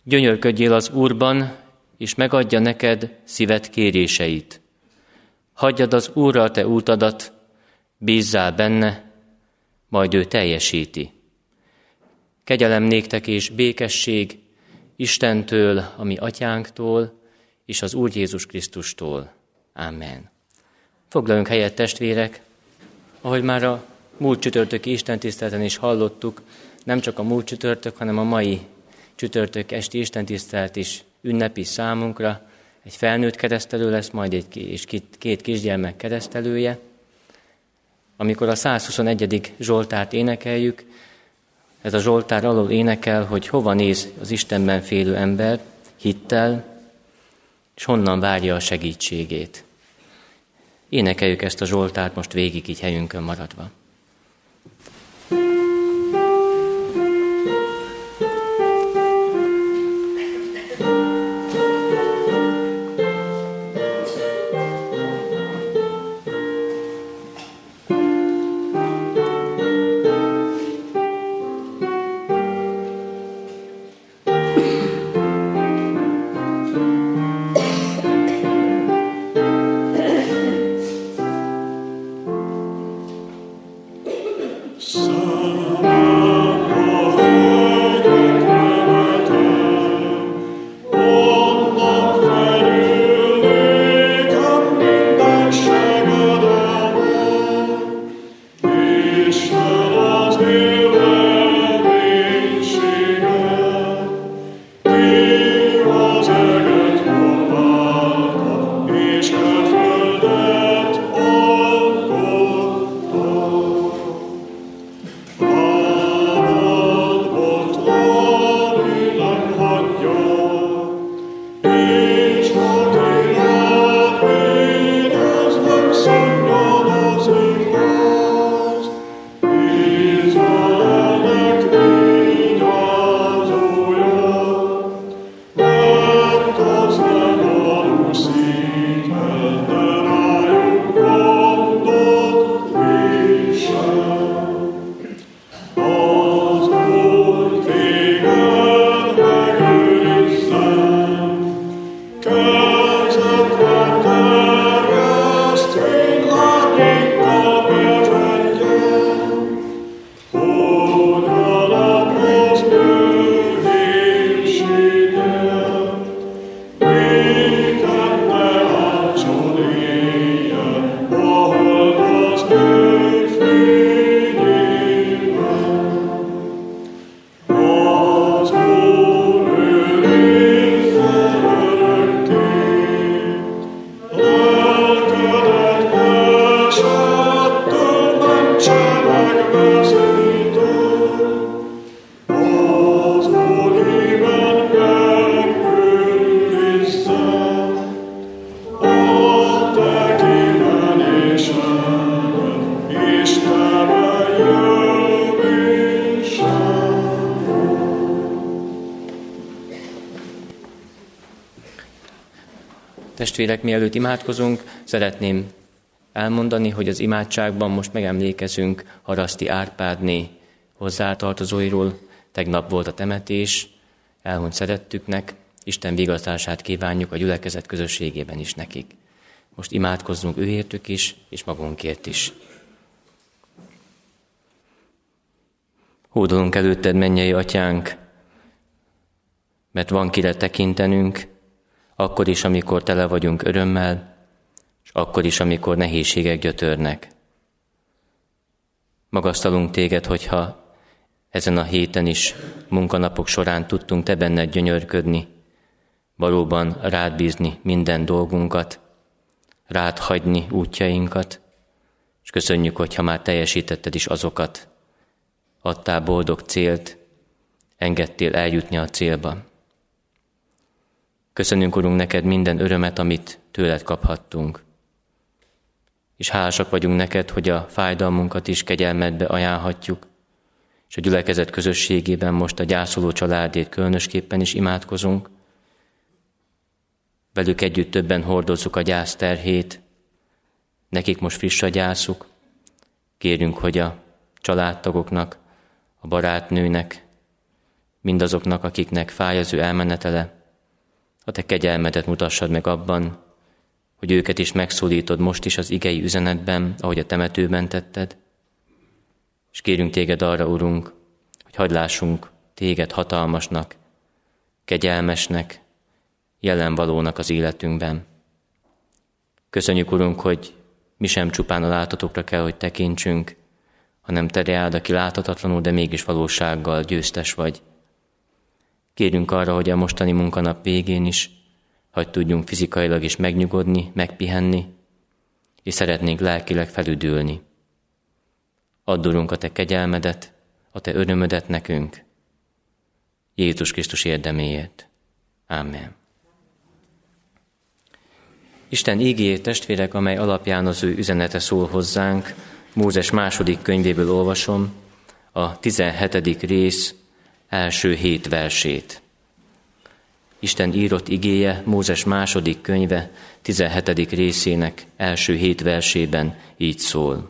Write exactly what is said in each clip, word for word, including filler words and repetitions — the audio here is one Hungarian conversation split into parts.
Gyönyörködjél az Úrban, és megadja neked szíved kéréseit. Hagyjad az Úrral te útadat, bízzál benne, majd ő teljesíti. Kegyelem néktek és békesség Istentől, a mi atyánktól, és az Úr Jézus Krisztustól. Amen. Foglaljunk helyet, testvérek, ahogy már a múlt csütörtöki istentiszteleten is hallottuk, nem csak a múlt csütörtök, hanem a mai csütörtök esti istentisztelet is ünnepi számunkra. Egy felnőtt keresztelő lesz, majd egy és két kisgyermek keresztelője. Amikor a százhuszonegyedik Zsoltárt énekeljük, ez a Zsoltár alól énekel, hogy hova néz az Istenben félő ember hittel, és honnan várja a segítségét. Énekeljük ezt a Zsoltárt most végig így helyünkön maradva. Testvérek, mielőtt imádkozunk, szeretném elmondani, hogy az imádságban most megemlékezünk Haraszti Árpádné hozzátartozóiról. Tegnap volt a temetés, elhunyt szerettüknek, Isten vigasztalását kívánjuk a gyülekezet közösségében is nekik. Most imádkozzunk őértük is, és magunkért is. Hódolunk előtted, mennyei atyánk, mert van kire tekintenünk, akkor is, amikor tele vagyunk örömmel, és akkor is, amikor nehézségek gyötörnek. Magasztalunk téged, hogyha ezen a héten is munkanapok során tudtunk te benned gyönyörködni, valóban rád bízni minden dolgunkat, rád hagyni útjainkat, és köszönjük, hogyha már teljesítetted is azokat, adtál boldog célt, engedtél eljutni a célba. Köszönjük, Urunk, neked minden örömet, amit tőled kaphattunk. És hálásak vagyunk neked, hogy a fájdalmunkat is kegyelmedbe ajánlhatjuk, és a gyülekezet közösségében most a gyászoló családét különösképpen is imádkozunk. Velük együtt többen hordozzuk a gyász terhét, nekik most friss a gyászuk. Kérünk, hogy a családtagoknak, a barátnőnek mindazoknak, akiknek fáj az ő elmenetele. A te kegyelmedet mutassad meg abban, hogy őket is megszólítod most is az igei üzenetben, ahogy a temetőben tetted. És kérünk téged arra, Urunk, hogy hagyd lássunk téged hatalmasnak, kegyelmesnek, jelenvalónak az életünkben. Köszönjük, Urunk, hogy mi sem csupán a láthatókra kell, hogy tekintsünk, hanem te reád, aki láthatatlanul, de mégis valósággal győztes vagy. Kérünk arra, hogy a mostani munkanap végén is hadd tudjunk fizikailag is megnyugodni, megpihenni, és szeretnénk lelkileg felüdülni. Add, Urunk, a te kegyelmedet, a te örömödet nekünk, Jézus Krisztus érdeméért. Amen. Isten ígéjét, testvérek, amely alapján az ő üzenete szól hozzánk, Mózes második könyvéből olvasom, a tizenhetedik rész első hét versét. Isten írott igéje Mózes második könyve tizenhetedik részének első hét versében így szól.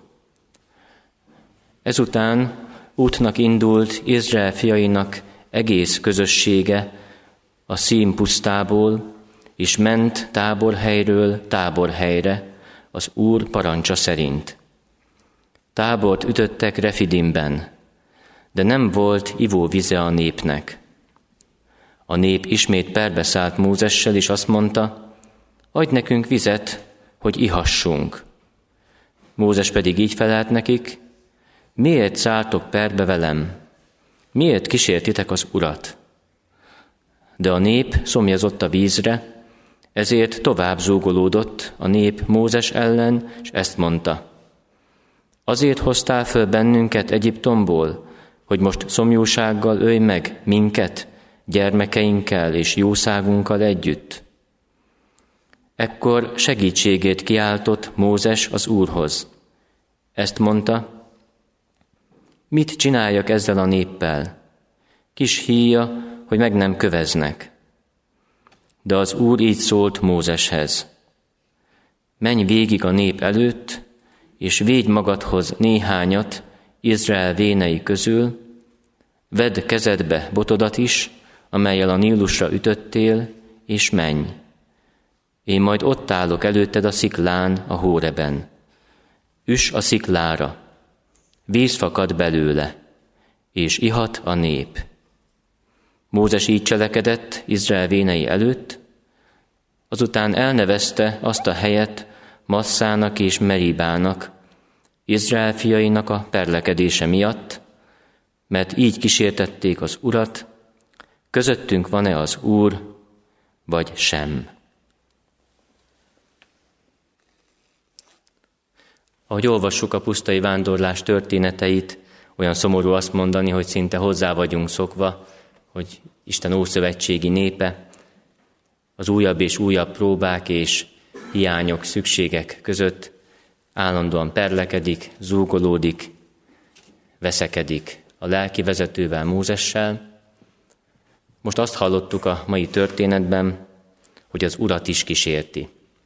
Ezután útnak indult Izrael fiainak egész közössége a Szín pusztából, és ment táborhelyről táborhelyre az Úr parancsa szerint. Tábort ütöttek Refidimben, de nem volt ivóvize a népnek. A nép ismét perbe szállt Mózessel, és azt mondta, adj nekünk vizet, hogy ihassunk. Mózes pedig így felelt nekik, miért szálltok perbe velem? Miért kísértitek az Urat? De a nép szomjazott a vízre, ezért tovább zúgolódott a nép Mózes ellen, és ezt mondta. Azért hoztál föl bennünket Egyiptomból, hogy most szomjúsággal ölj meg minket, gyermekeinkkel és jószágunkkal együtt. Ekkor segítségét kiáltott Mózes az Úrhoz. Ezt mondta, mit csináljak ezzel a néppel? Kis híja, hogy meg nem köveznek. De az Úr így szólt Mózeshez. Menj végig a nép előtt, és védj magadhoz néhányat Izrael vénei közül, vedd kezedbe botodat is, amellyel a Nílusra ütöttél, és menj. Én majd ott állok előtted a sziklán, a Hóreben. Üss a sziklára, víz fakad belőle, és ihat a nép. Mózes így cselekedett Izrael vénei előtt, azután elnevezte azt a helyet Masszának és Meribának, Izrael fiainak a perlekedése miatt, mert így kísértették az Urat, közöttünk van-e az Úr, vagy sem. Ahogy olvassuk a pusztai vándorlás történeteit, olyan szomorú azt mondani, hogy szinte hozzá vagyunk szokva, hogy Isten ószövetségi népe az újabb és újabb próbák és hiányok, szükségek között állandóan perlekedik, zúgolódik, veszekedik a lelki vezetővel, Mózessel. Most azt hallottuk a mai történetben, hogy az Urat is kísérti.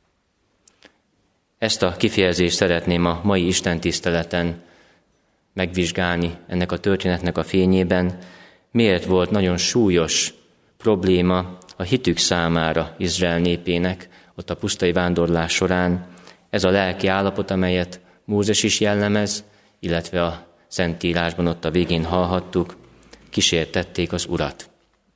Ezt a kifejezést szeretném a mai istentiszteleten megvizsgálni ennek a történetnek a fényében, miért volt nagyon súlyos probléma a hitük számára Izrael népének ott a pusztai vándorlás során. Ez a lelki állapot, amelyet Mózes is jellemez, illetve a Szentírásban ott a végén hallhattuk, kísértették az Urat.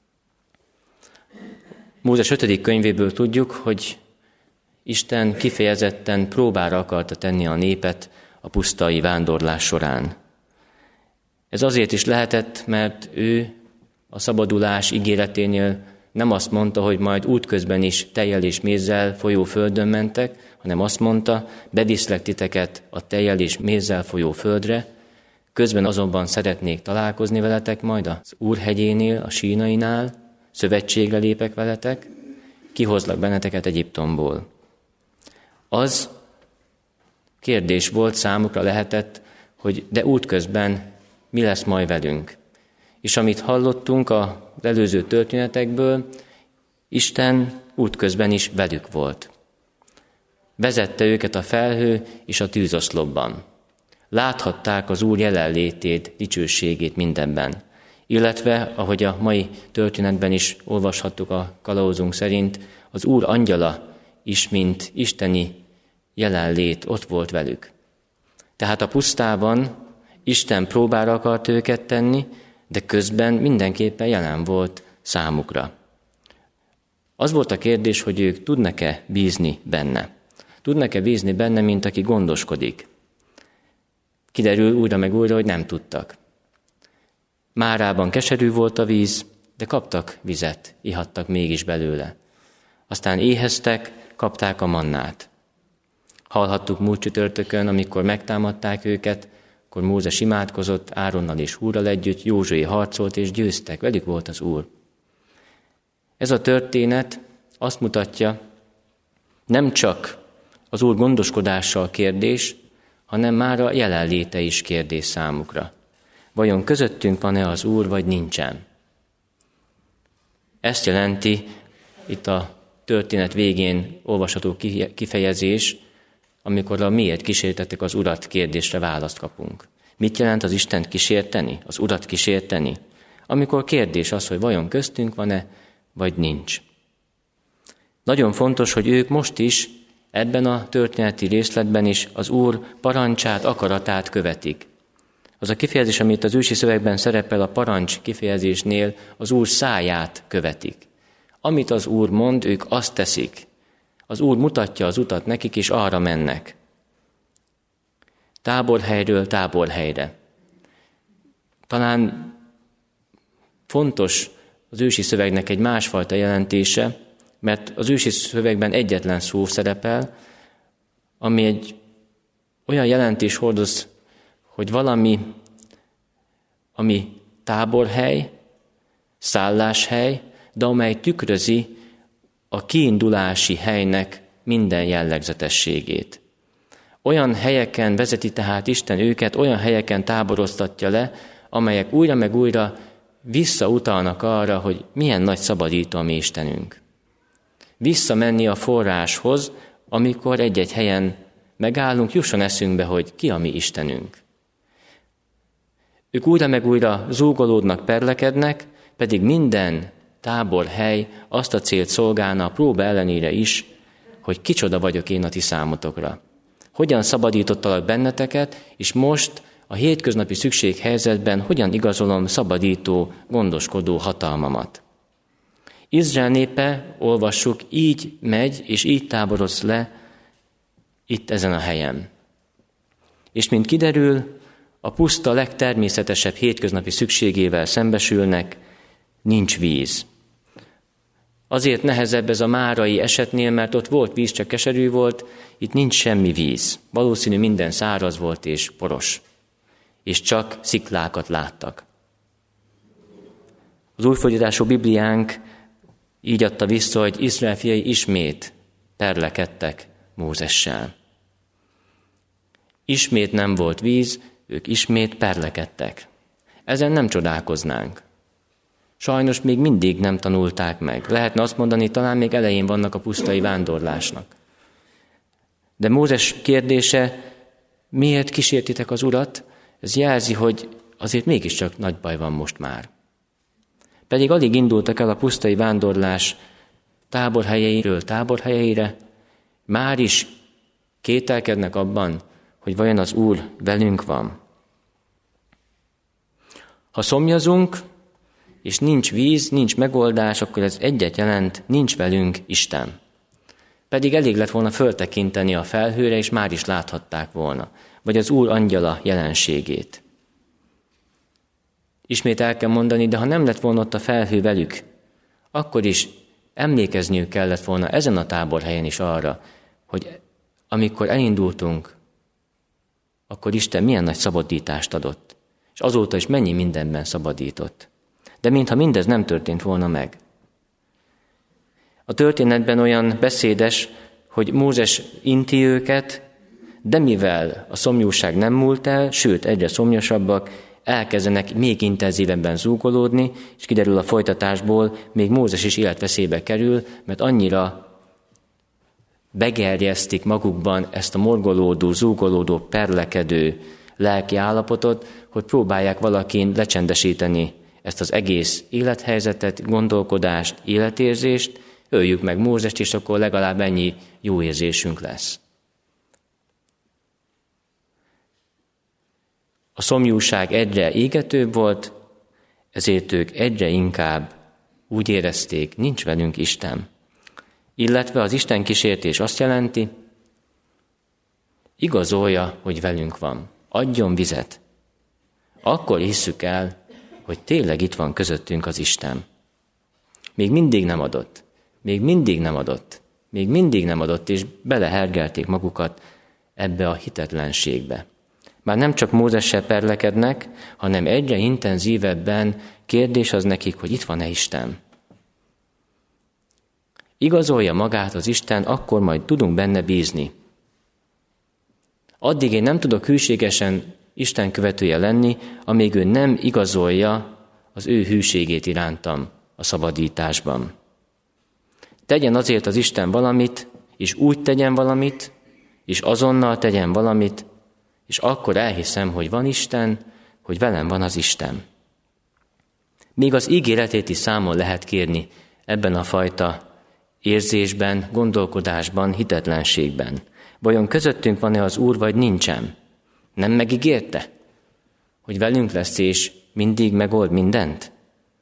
Mózes ötödik könyvéből tudjuk, hogy Isten kifejezetten próbára akarta tenni a népet a pusztai vándorlás során. Ez azért is lehetett, mert ő a szabadulás ígéreténél nem azt mondta, hogy majd útközben is tejjel és mézzel folyó földön mentek, hanem azt mondta, beviszlek titeket a tejjel és mézzel folyó földre, közben azonban szeretnék találkozni veletek majd az Úrhegyénél, a Sínainál, szövetségre lépek veletek, kihozlak benneteket Egyiptomból. Az kérdés volt számukra lehetett, hogy de útközben mi lesz majd velünk. És amit hallottunk az előző történetekből, Isten útközben is velük volt. Vezette őket a felhő és a tűzoszlopban. Láthatták az Úr jelenlétét, dicsőségét mindenben. Illetve, ahogy a mai történetben is olvashattuk a kalauzunk szerint, az Úr angyala is, mint isteni jelenlét ott volt velük. Tehát a pusztában Isten próbára akart őket tenni, de közben mindenképpen jelen volt számukra. Az volt a kérdés, hogy ők tudnak-e bízni benne. Tudnak-e bízni benne, mint aki gondoskodik. Kiderül újra meg újra, hogy nem tudtak. Márában keserű volt a víz, de kaptak vizet, ihattak mégis belőle. Aztán éheztek, kapták a mannát. Hallhattuk múlt csütörtökön, amikor megtámadták őket, akkor Mózes imádkozott Áronnal és Húrral együtt, Józsué harcolt és győztek, velük volt az Úr. Ez a történet azt mutatja, nem csak az Úr gondoskodással kérdés, hanem már a jelenléte is kérdés számukra. Vajon közöttünk van-e az Úr, vagy nincsen? Ezt jelenti itt a történet végén olvasható kifejezés, amikor a miért kísértetek az Urat kérdésre választ kapunk. Mit jelent az Istent kísérteni, az Urat kísérteni? Amikor kérdés az, hogy vajon köztünk van-e, vagy nincs. Nagyon fontos, hogy ők most is, ebben a történeti részletben is az Úr parancsát, akaratát követik. Az a kifejezés, amit az ősi szövegben szerepel a parancs kifejezésnél, az Úr száját követik. Amit az Úr mond, ők azt teszik. Az Úr mutatja az utat nekik, és arra mennek. Táborhelyről táborhelyre. Talán fontos az ősi szövegnek egy másfajta jelentése, mert az ősi szövegben egyetlen szó szerepel, ami egy olyan jelentés hordoz, hogy valami, ami táborhely, szálláshely, de amely tükrözi a kiindulási helynek minden jellegzetességét. Olyan helyeken vezeti tehát Isten őket, olyan helyeken táboroztatja le, amelyek újra meg újra visszautalnak arra, hogy milyen nagy szabadító a mi Istenünk. Visszamenni a forráshoz, amikor egy-egy helyen megállunk, jusson eszünkbe, hogy ki a mi Istenünk. Ők újra meg újra zúgolódnak, perlekednek, pedig minden táborhely azt a célt szolgálna a próba ellenére is, hogy kicsoda vagyok én a ti számotokra. Hogyan szabadítottalak benneteket, és most a hétköznapi szükséghelyzetben hogyan igazolom szabadító, gondoskodó hatalmamat. Izrael népe, olvassuk, így megy, és így táboroz le itt ezen a helyen. És mint kiderül, a puszta legtermészetesebb hétköznapi szükségével szembesülnek, nincs víz. Azért nehezebb ez a márai esetnél, mert ott volt víz, csak keserű volt, itt nincs semmi víz. Valószínű minden száraz volt és poros. És csak sziklákat láttak. Az újfordítású Bibliánk így adta vissza, hogy Izrael fiai ismét perlekedtek Mózessel. Ismét nem volt víz, ők ismét perlekedtek. Ezen nem csodálkoznánk. Sajnos még mindig nem tanulták meg. Lehetne azt mondani, talán még elején vannak a pusztai vándorlásnak. De Mózes kérdése, miért kísértitek az Urat? Ez jelzi, hogy azért mégiscsak nagy baj van most már. Pedig alig indultak el a pusztai vándorlás táborhelyeiről táborhelyeire, már is kételkednek abban, hogy vajon az Úr velünk van. Ha szomjazunk, és nincs víz, nincs megoldás, akkor ez egyet jelent, nincs velünk Isten. Pedig elég lett volna föltekinteni a felhőre, és már is láthatták volna, vagy az Úr angyala jelenségét. Ismét el kell mondani, de ha nem lett volna ott a felhő velük, akkor is emlékezniük kellett volna ezen a táborhelyen is arra, hogy amikor elindultunk, akkor Isten milyen nagy szabadítást adott, és azóta is mennyi mindenben szabadított. De mintha mindez nem történt volna meg. A történetben olyan beszédes, hogy Mózes inti őket, de mivel a szomjúság nem múlt el, sőt egyre szomjasabbak, elkezdenek még intenzívebben zúgolódni, és kiderül a folytatásból, még Mózes is életveszélybe kerül, mert annyira begerjesztik magukban ezt a morgolódó, zúgolódó, perlekedő lelki állapotot, hogy próbálják valakin lecsendesíteni ezt az egész élethelyzetet, gondolkodást, életérzést, öljük meg Mózest, és akkor legalább ennyi jó érzésünk lesz. A szomjúság egyre égetőbb volt, ezért ők egyre inkább úgy érezték, nincs velünk Isten. Illetve az Isten kísértés azt jelenti, igazolja, hogy velünk van. Adjon vizet. Akkor hisszük el, hogy tényleg itt van közöttünk az Isten. Még mindig nem adott. Még mindig nem adott. Még mindig nem adott, és belehergelték magukat ebbe a hitetlenségbe. Már nem csak Mózessel perlekednek, hanem egyre intenzívebben kérdés az nekik, hogy itt van-e Isten. Igazolja magát az Isten, akkor majd tudunk benne bízni. Addig én nem tudok hűségesen Isten követője lenni, amíg ő nem igazolja az ő hűségét irántam a szabadításban. Tegyen azért az Isten valamit, és úgy tegyen valamit, és azonnal tegyen valamit, és akkor elhiszem, hogy van Isten, hogy velem van az Isten. Még az ígéretét is számon lehet kérni ebben a fajta érzésben, gondolkodásban, hitetlenségben. Vajon közöttünk van-e az Úr, vagy nincsen? Nem megígérte, hogy velünk lesz, és mindig megold mindent?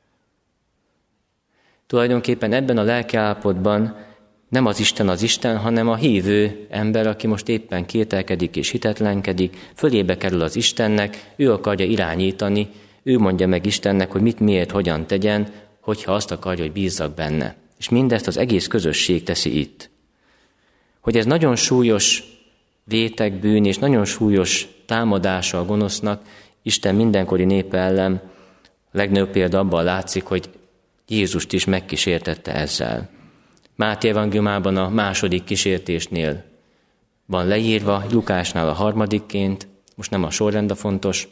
Tulajdonképpen ebben a lelkiállapotban nem az Isten az Isten, hanem a hívő ember, aki most éppen kételkedik és hitetlenkedik, fölébe kerül az Istennek, ő akarja irányítani, ő mondja meg Istennek, hogy mit, miért, hogyan tegyen, hogyha azt akarja, hogy bízzak benne. És mindezt az egész közösség teszi itt. Hogy ez nagyon súlyos vétek, bűn és nagyon súlyos támadása a gonosznak, Isten mindenkori népe ellen, a legnagyobb példa abban látszik, hogy Jézust is megkísértette ezzel. Máté evangéliumában a második kísértésnél van leírva, Lukásnál a harmadikként, most nem a sorrend a fontos,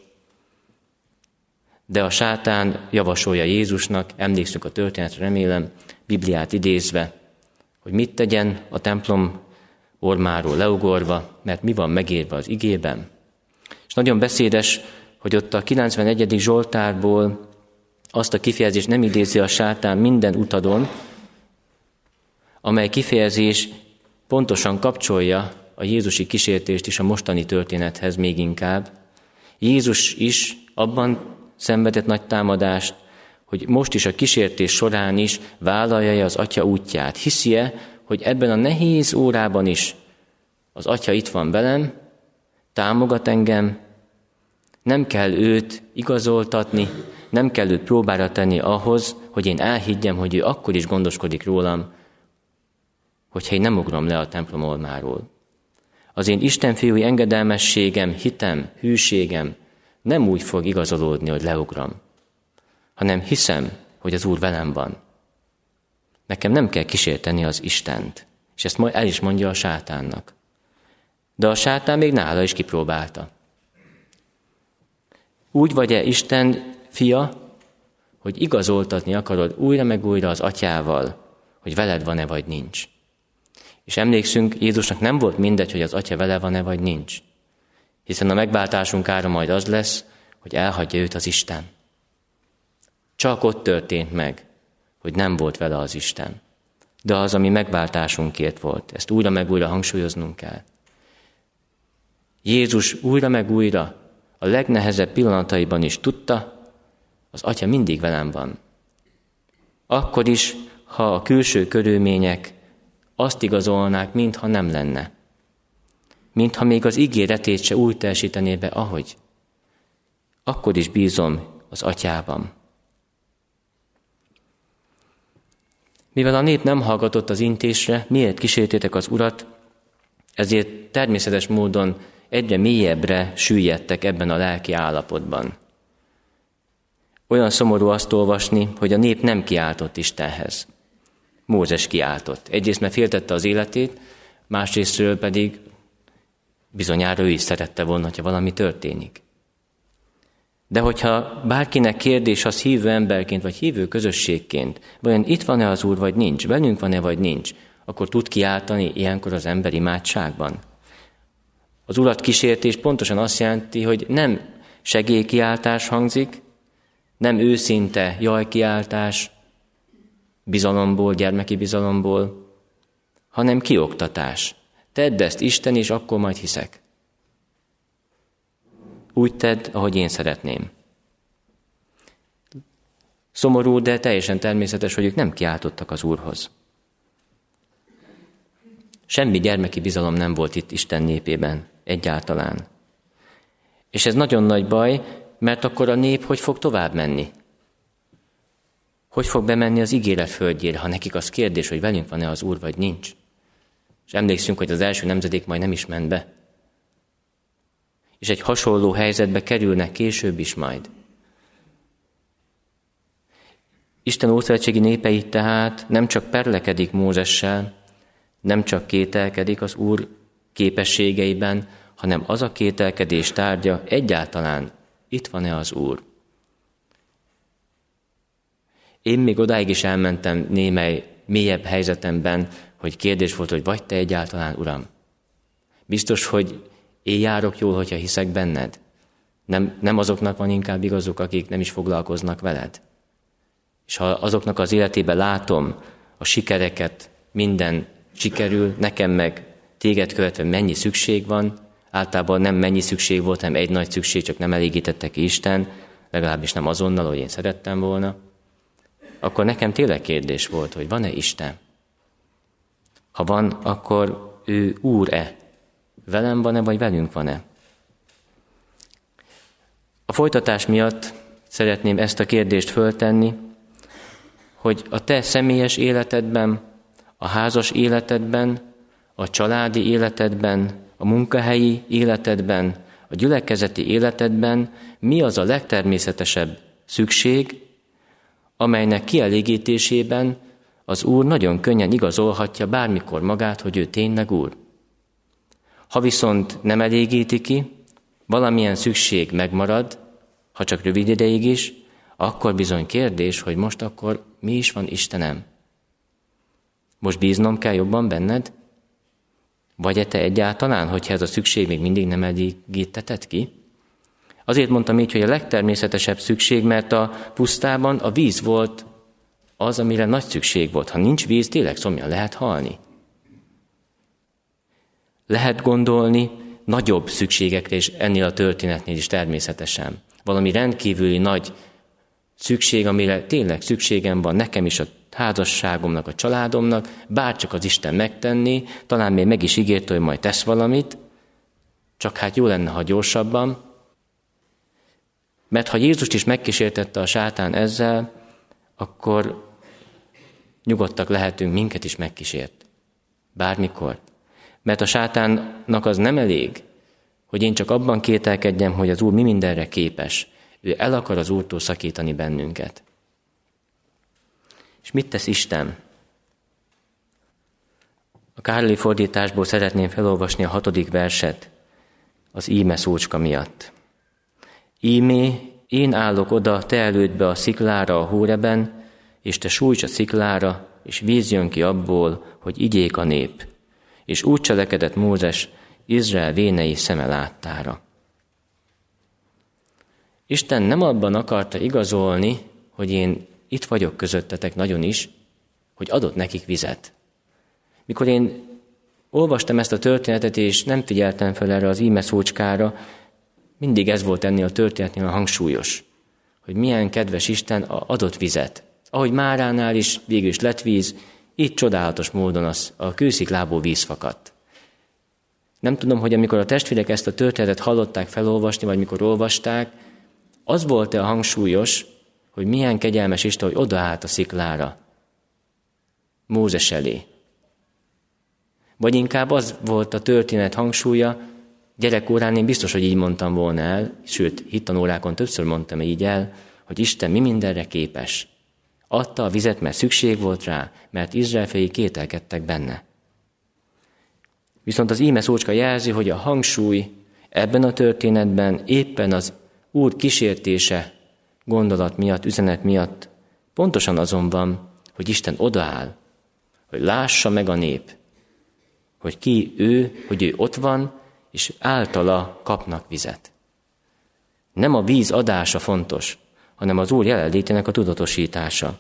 de a sátán javasolja Jézusnak, emlékszünk a történetre, remélem, Bibliát idézve, hogy mit tegyen a templom ormáról leugorva, mert mi van megírva az igében. És nagyon beszédes, hogy ott a kilencvenegyedik Zsoltárból azt a kifejezést nem idézi a sátán minden utadon, amely kifejezés pontosan kapcsolja a jézusi kísértést is a mostani történethez még inkább. Jézus is abban szenvedett nagy támadást, hogy most is a kísértés során is vállalja az Atya útját. Hiszi-e, hogy ebben a nehéz órában is az Atya itt van velem, támogat engem, nem kell őt igazoltatni, nem kell őt próbára tenni ahhoz, hogy én elhiggyem, hogy ő akkor is gondoskodik rólam, hogyha én nem ugrom le a templom olmáról. Az én Isten fiúi engedelmességem, hitem, hűségem nem úgy fog igazolódni, hogy leugram, hanem hiszem, hogy az Úr velem van. Nekem nem kell kísérteni az Istent. És ezt majd el is mondja a sátánnak. De a sátán még nála is kipróbálta. Úgy vagy-e Isten fia, hogy igazoltatni akarod újra meg újra az Atyával, hogy veled van-e vagy nincs. És emlékszünk, Jézusnak nem volt mindegy, hogy az Atya vele van-e vagy nincs. Hiszen a megváltásunk ára majd az lesz, hogy elhagyja őt az Isten. Csak ott történt meg, hogy nem volt vele az Isten. De az, ami megváltásunkért volt, ezt újra meg újra hangsúlyoznunk kell. Jézus újra meg újra a legnehezebb pillanataiban is tudta, az Atya mindig velem van. Akkor is, ha a külső körülmények azt igazolnák, mintha nem lenne. Mintha még az ígéretét se úgy teljesítené be, ahogy. Akkor is bízom az Atyában. Mivel a nép nem hallgatott az intésre, miért kísértétek az Urat, ezért természetes módon egyre mélyebbre süllyedtek ebben a lelki állapotban. Olyan szomorú azt olvasni, hogy a nép nem kiáltott Istenhez. Mózes kiáltott. Egyrészt, mert féltette az életét, másrésztről pedig bizonyára ő is szerette volna, hogyha valami történik. De hogyha bárkinek kérdés az hívő emberként, vagy hívő közösségként, vajon itt van-e az Úr, vagy nincs, velünk van-e, vagy nincs, akkor tud kiáltani ilyenkor az ember imádságban. Az Urat kísértés pontosan azt jelenti, hogy nem segélykiáltás hangzik, Nem őszinte jajkiáltás, bizalomból, gyermeki bizalomból, hanem kioktatás. Tedd ezt, Isten, és akkor majd hiszek. Úgy tedd, ahogy én szeretném. Szomorú, de teljesen természetes, hogy ők nem kiáltottak az Úrhoz. Semmi gyermeki bizalom nem volt itt Isten népében, egyáltalán. És ez nagyon nagy baj, mert akkor a nép hogy fog tovább menni? Hogy fog bemenni az ígéret földjére, ha nekik az kérdés, hogy velünk van-e az Úr, vagy nincs? És emlékszünk, hogy az első nemzedék majd nem is ment be. És egy hasonló helyzetbe kerülnek később is majd. Isten ószövetségi népei tehát nem csak perlekedik Mózessel, nem csak kételkedik az Úr képességeiben, hanem az a kételkedés tárgya egyáltalán itt van-e az Úr. Én még odáig is elmentem némely mélyebb helyzetemben, hogy kérdés volt, hogy vagy te egyáltalán, Uram? Biztos, hogy én járok jól, hogyha hiszek benned? Nem, nem azoknak van inkább igazuk, akik nem is foglalkoznak veled? És ha azoknak az életében látom a sikereket, minden sikerül, nekem meg téged követve mennyi szükség van, általában nem mennyi szükség volt, hanem egy nagy szükség, csak nem elégítette ki Isten, legalábbis nem azonnal, hogy én szerettem volna, akkor nekem tényleg kérdés volt, hogy van-e Isten? Ha van, akkor ő Úr-e? Velem van-e, vagy velünk van-e? A folytatás miatt szeretném ezt a kérdést föltenni, hogy a te személyes életedben, a házas életedben, a családi életedben, a munkahelyi életedben, a gyülekezeti életedben mi az a legtermészetesebb szükség, amelynek kielégítésében az Úr nagyon könnyen igazolhatja bármikor magát, hogy ő tényleg Úr. Ha viszont nem elégíti ki, valamilyen szükség megmarad, ha csak rövid ideig is, akkor bizony kérdés, hogy most akkor mi is van, Istenem? Most bíznom kell jobban benned? Vagy-e te egyáltalán, hogyha ez a szükség még mindig nem elégítetted ki? Azért mondtam így, hogy a legtermészetesebb szükség, mert a pusztában a víz volt az, amire nagy szükség volt. Ha nincs víz, tényleg szomjan lehet halni. Lehet gondolni nagyobb szükségekre is ennél a történetnél is természetesen. Valami rendkívüli nagy szükség, amire tényleg szükségem van nekem is, a házasságomnak, a családomnak, bárcsak az Isten megtenni, talán még meg is ígérte, hogy majd tesz valamit, csak hát jó lenne, ha gyorsabban. Mert ha Jézust is megkísértette a sátán ezzel, akkor nyugodtak lehetünk, minket is megkísért. Bármikor. Mert a sátánnak az nem elég, hogy én csak abban kételkedjem, hogy az Úr mi mindenre képes. Ő el akar az Úrtól szakítani bennünket. És mit tesz Isten? A Károli fordításból szeretném felolvasni a hatodik verset az íme szócska miatt. Ímé, én állok oda te elődbe a sziklára a Hóreben, és te sújts a sziklára, és víz jön ki abból, hogy igyék a nép. És úgy cselekedett Mózes Izrael vénei szeme láttára. Isten nem abban akarta igazolni, hogy én itt vagyok közöttetek nagyon is, hogy adott nekik vizet. Mikor én olvastam ezt a történetet, és nem figyeltem fel erre az íme szócskára, mindig ez volt ennél a történetnél a hangsúlyos, hogy milyen kedves Isten adott vizet. Ahogy Máránál is végül is lett víz, itt csodálatos módon az, a kősziklából víz fakadt. Nem tudom, hogy amikor a testvérek ezt a történetet hallották felolvasni, vagy mikor olvasták, az volt-e a hangsúlyos, hogy milyen kegyelmes Isten, hogy odaállt a sziklára, Mózes elé. Vagy inkább az volt a történet hangsúlya, gyerekkorán én biztos, hogy így mondtam volna el, sőt, hittanórákon többször mondtam így el, hogy Isten mi mindenre képes. Adta a vizet, mert szükség volt rá, mert Izrael fiai kételkedtek benne. Viszont az íme szócska jelzi, hogy a hangsúly ebben a történetben éppen az Úr kísértése gondolat miatt, üzenet miatt pontosan azon van, hogy Isten odaáll, hogy lássa meg a nép, hogy ki ő, hogy ő ott van, és általa kapnak vizet. Nem a víz adása fontos, hanem az Úr jelenlétének a tudatosítása.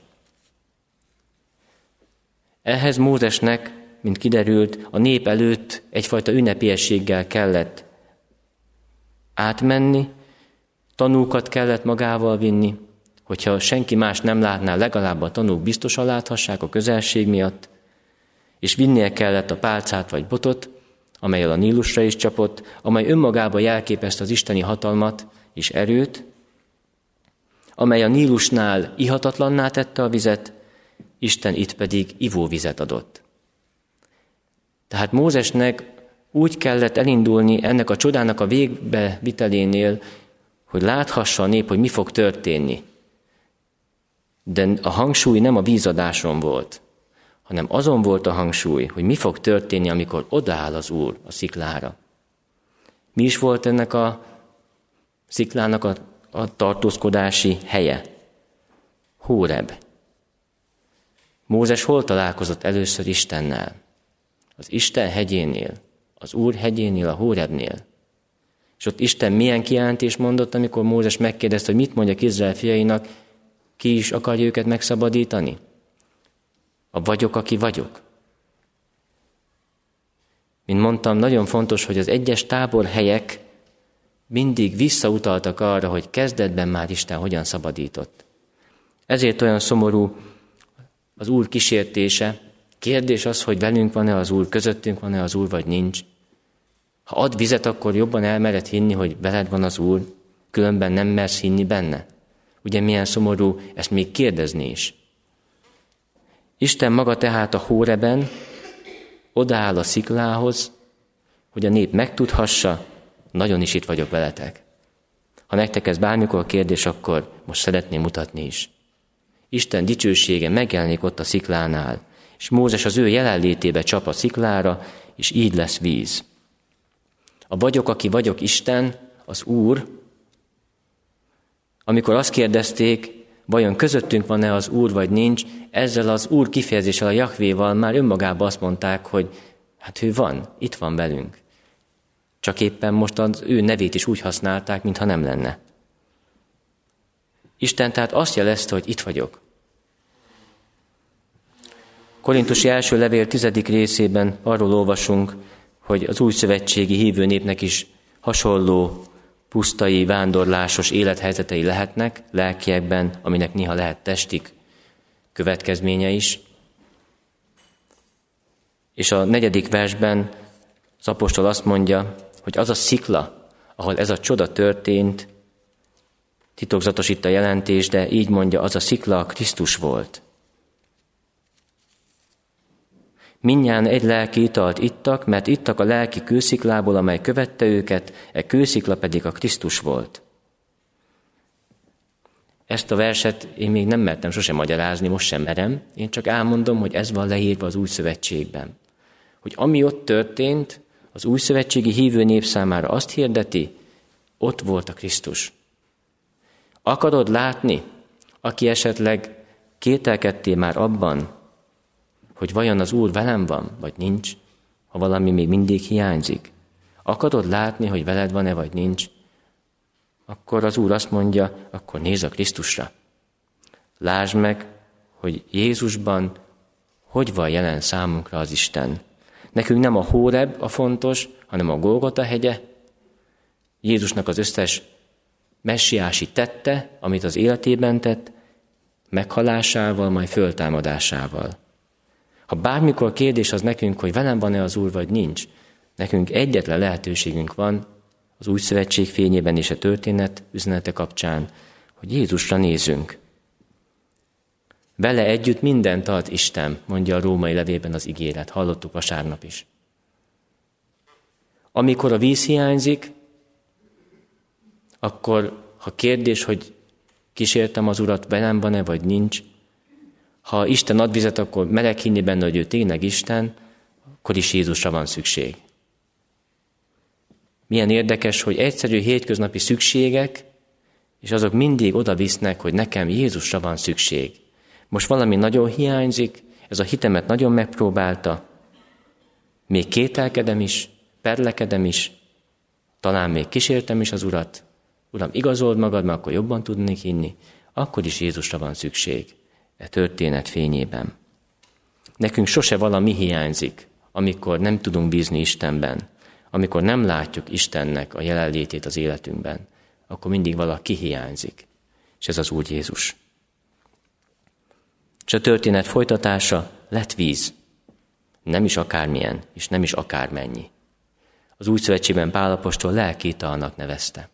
Ehhez Mózesnek, mint kiderült, a nép előtt egyfajta ünnepélyességgel kellett átmenni, tanúkat kellett magával vinni, hogyha senki más nem látná, legalább a tanúk biztosan láthassák a közelség miatt, és vinnie kellett a pálcát vagy botot, amellyel a Nílusra is csapott, amely önmagában jelképezte az isteni hatalmat és erőt, amely a Nílusnál ihatatlanná tette a vizet, Isten itt pedig ivóvizet adott. Tehát Mózesnek úgy kellett elindulni ennek a csodának a végbevitelénél, hogy láthassa a nép, hogy mi fog történni. De a hangsúly nem a vízadáson volt, hanem azon volt a hangsúly, hogy mi fog történni, amikor odaáll az Úr a sziklára. Mi is volt ennek a sziklának a, a tartózkodási helye? Hóreb. Mózes hol találkozott először Istennel? Az Isten hegyénél, az Úr hegyénél, a Hórebnél. És ott Isten milyen kijelentést mondott, amikor Mózes megkérdezte, hogy mit mondjak Izrael fiainak, ki is akarja őket megszabadítani? A vagyok, aki vagyok. Mint mondtam, nagyon fontos, hogy az egyes táborhelyek mindig visszautaltak arra, hogy kezdetben már Isten hogyan szabadított. Ezért olyan szomorú az Úr kísértése. Kérdés az, hogy velünk van-e az Úr, közöttünk van-e az Úr, vagy nincs. Ha ad vizet, akkor jobban elmered hinni, hogy veled van az Úr, különben nem mersz hinni benne. Ugye milyen szomorú ezt még kérdezni is. Isten maga tehát a Hóreben odaáll a sziklához, hogy a nép megtudhassa, nagyon is itt vagyok veletek. Ha nektek ez bármikor kérdés, akkor most szeretném mutatni is. Isten dicsősége megjelenik ott a sziklánál, és Mózes az ő jelenlétébe csap a sziklára, és így lesz víz. A vagyok, aki vagyok Isten, az Úr, amikor azt kérdezték, vajon közöttünk van-e az Úr, vagy nincs, ezzel az Úr kifejezéssel, a Jahvéval már önmagában azt mondták, hogy hát ő van, itt van velünk. Csak éppen most az ő nevét is úgy használták, mintha nem lenne. Isten tehát azt jelezte, hogy itt vagyok. Korintusi első levél tizedik részében arról olvasunk, hogy az új szövetségi hívő népnek is hasonló pusztai, vándorlásos élethelyzetei lehetnek, lelkiekben, aminek néha lehet testik következménye is. És a negyedik versben az apostol azt mondja, hogy az a szikla, ahol ez a csoda történt, titokzatos itt a jelentés, de így mondja, az a szikla a Krisztus volt. Mindnyájan egy lelki italt ittak, mert ittak a lelki kősziklából, amely követte őket, e kőszikla pedig a Krisztus volt. Ezt a verset én még nem mertem sosem magyarázni, most sem merem, én csak elmondom, hogy ez van leírva az új szövetségben. Hogy ami ott történt, az új szövetségi hívő nép számára azt hirdeti, ott volt a Krisztus. Akarod látni, aki esetleg kételkedtél már abban, hogy vajon az Úr velem van, vagy nincs, ha valami még mindig hiányzik. Akarod látni, hogy veled van-e, vagy nincs, akkor az Úr azt mondja, akkor nézz a Krisztusra. Lásd meg, hogy Jézusban hogy van jelen számunkra az Isten. Nekünk nem a Hóreb a fontos, hanem a Golgota hegye, Jézusnak az összes messiási tette, amit az életében tett, meghalásával, majd föltámadásával. Ha bármikor kérdés az nekünk, hogy velem van-e az Úr, vagy nincs, nekünk egyetlen lehetőségünk van az új szövetség fényében és a történet üzenete kapcsán, hogy Jézusra nézzünk. Vele együtt mindent ad Isten, mondja a római levélben az ígéret. Hallottuk vasárnap is. Amikor a víz hiányzik, akkor ha kérdés, hogy kísértem az Urat, velem van-e, vagy nincs, ha Isten ad vizet, akkor merek hinni benne, hogy ő tényleg Isten, akkor is Jézusra van szükség. Milyen érdekes, hogy egyszerű hétköznapi szükségek, és azok mindig oda visznek, hogy nekem Jézusra van szükség. Most valami nagyon hiányzik, ez a hitemet nagyon megpróbálta, még kételkedem is, perlekedem is, talán még kísértem is az Urat. Uram, igazold magad, mert akkor jobban tudnék hinni. akkor is Jézusra van szükség, e történet fényében. Nekünk sose valami hiányzik, amikor nem tudunk bízni Istenben, amikor nem látjuk Istennek a jelenlétét az életünkben, akkor mindig valaki hiányzik, és ez az Úr Jézus. És a történet folytatása lett víz, nem is akármilyen, és nem is akármennyi. Az Új Szövetségben Pál apostol lelkiitalnak nevezte.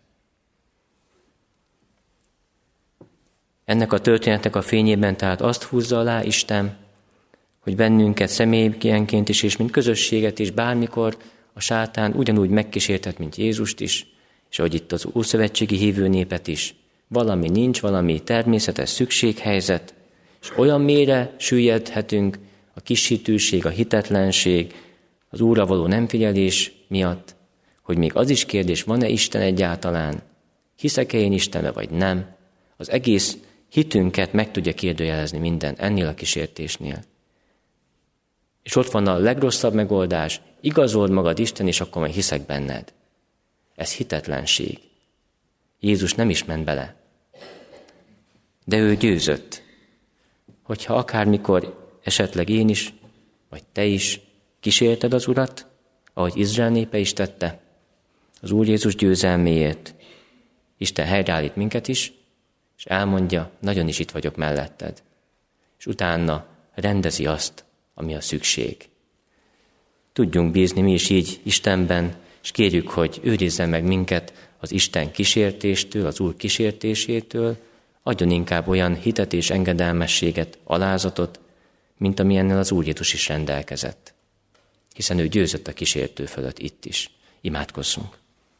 Ennek a történetnek a fényében tehát azt húzza alá Isten, hogy bennünket személyenként is, és mint közösséget is bármikor a sátán ugyanúgy megkísértett, mint Jézust is, és ahogy itt az ószövetségi hívő népet is. Valami nincs, valami természetes szükséghelyzet, és olyan mélyre süllyedhetünk a kishitűség, a hitetlenség, az Úrra való nem figyelés miatt, hogy még az is kérdés, van-e Isten egyáltalán, hiszek-e én Istenbe, vagy nem, az egész hitünket meg tudja kérdőjelezni minden ennél a kísértésnél. És ott van a legrosszabb megoldás, igazold magad Isten, és akkor majd hiszek benned. Ez hitetlenség. Jézus nem is ment bele. De ő győzött. Hogyha akármikor esetleg én is, vagy te is kísérted az Urat, ahogy Izrael népe is tette, az Úr Jézus győzelméért Isten helyreállít minket is, és elmondja, nagyon is itt vagyok melletted. És utána rendezi azt, ami a szükség. Tudjunk bízni mi is így Istenben, és kérjük, hogy őrizzen meg minket az Isten kísértéstől, az Úr kísértésétől, adjon inkább olyan hitet és engedelmességet, alázatot, mint amilyennel az Úr Jézus is rendelkezett. Hiszen ő győzött a kísértő fölött itt is. Imádkozzunk.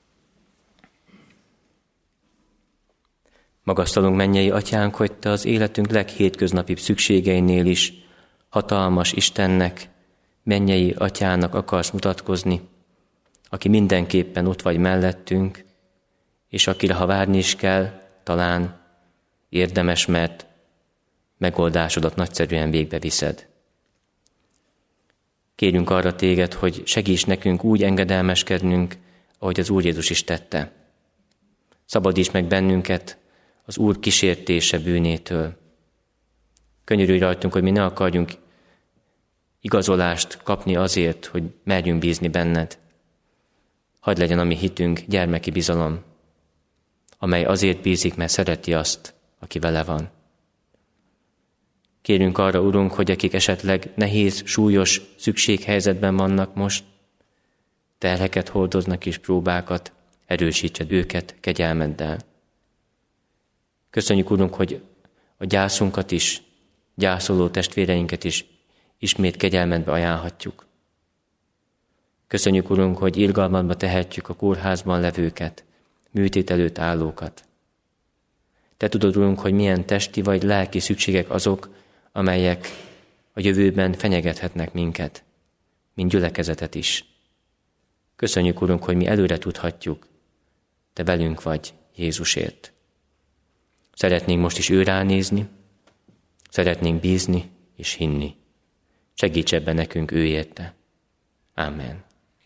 Magasztalunk, mennyei Atyánk, hogy Te az életünk leghétköznapibb szükségeinél is hatalmas Istennek, mennyei Atyának akarsz mutatkozni, aki mindenképpen ott vagy mellettünk, és akire, ha várni is kell, talán érdemes, mert megoldásodat nagyszerűen végbe viszed. Kérjünk arra Téged, hogy segíts nekünk úgy engedelmeskednünk, ahogy az Úr Jézus is tette. Szabadíts meg bennünket az Úr kísértése bűnétől. Könyörülj rajtunk, hogy mi ne akarjunk igazolást kapni azért, hogy merjünk bízni benned. Hadd legyen a mi hitünk gyermeki bizalom, amely azért bízik, mert szereti azt, aki vele van. Kérünk arra, Urunk, hogy akik esetleg nehéz, súlyos szükséghelyzetben vannak most, terheket hordoznak és próbákat, erősítsed őket kegyelmeddel. Köszönjük, Urunk, hogy a gyászunkat is, gyászoló testvéreinket is ismét kegyelmedbe ajánlhatjuk. Köszönjük, Urunk, hogy irgalmadba tehetjük a kórházban levőket, műtét előtt állókat. Te tudod, Urunk, hogy milyen testi vagy lelki szükségek azok, amelyek a jövőben fenyegethetnek minket, mint gyülekezetet is. Köszönjük, Urunk, hogy mi előre tudhatjuk, Te velünk vagy Jézusért. Szeretnénk most is ő ránézni, szeretnénk bízni és hinni. Segíts ebben nekünk ő érte. Amen.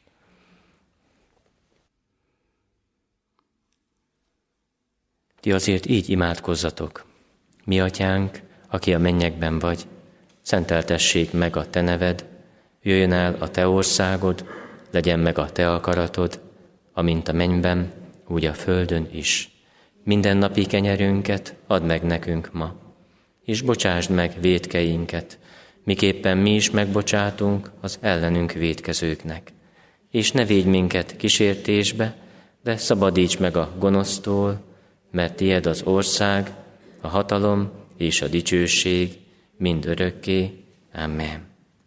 Ti azért így imádkozzatok. Mi Atyánk, aki a mennyekben vagy, szenteltessék meg a Te neved, jöjjön el a Te országod, legyen meg a Te akaratod, amint a mennyben, úgy a földön is. Minden napi kenyerünket add meg nekünk ma, és bocsásd meg vétkeinket, miképpen mi is megbocsátunk az ellenünk vétkezőknek. És ne védj minket kísértésbe, de szabadíts meg a gonosztól, mert tied az ország, a hatalom és a dicsőség mind örökké. Amen.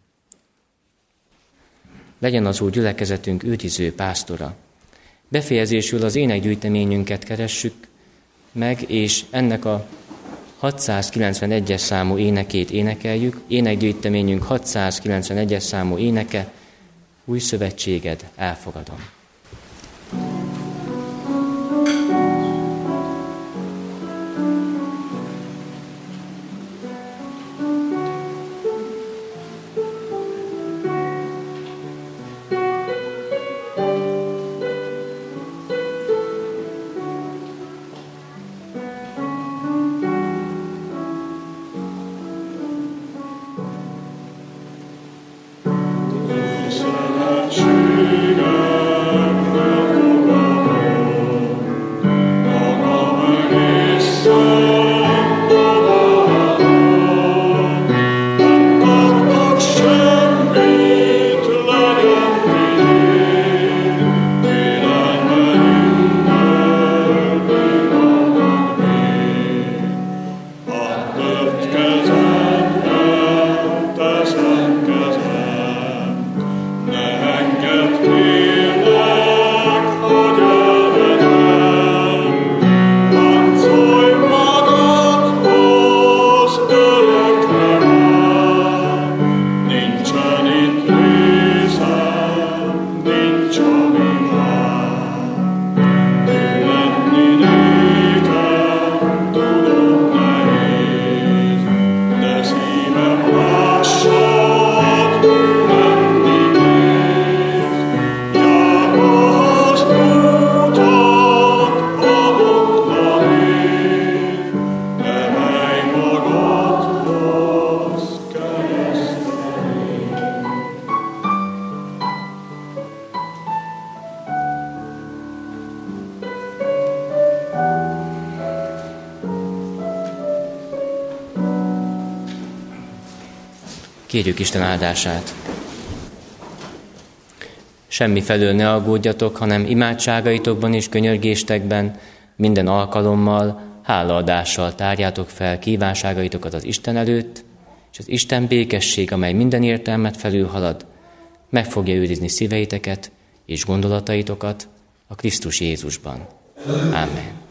Legyen az Úr gyülekezetünk őriző pásztora. Befejezésül az énekgyűjteményünket keressük meg, és ennek a hatszázkilencvenegyes számú énekét énekeljük. Énekgyűjteményünk hatszázkilencvenegyes számú éneke, Új szövetséged elfogadom. Kérjük Isten áldását. Semmi felől ne aggódjatok, hanem imádságaitokban és könyörgéstekben minden alkalommal, hálaadással tárjátok fel kívánságaitokat az Isten előtt, és az Isten békesség, amely minden értelmet felülhalad, meg fogja őrizni szíveiteket és gondolataitokat a Krisztus Jézusban. Ámen.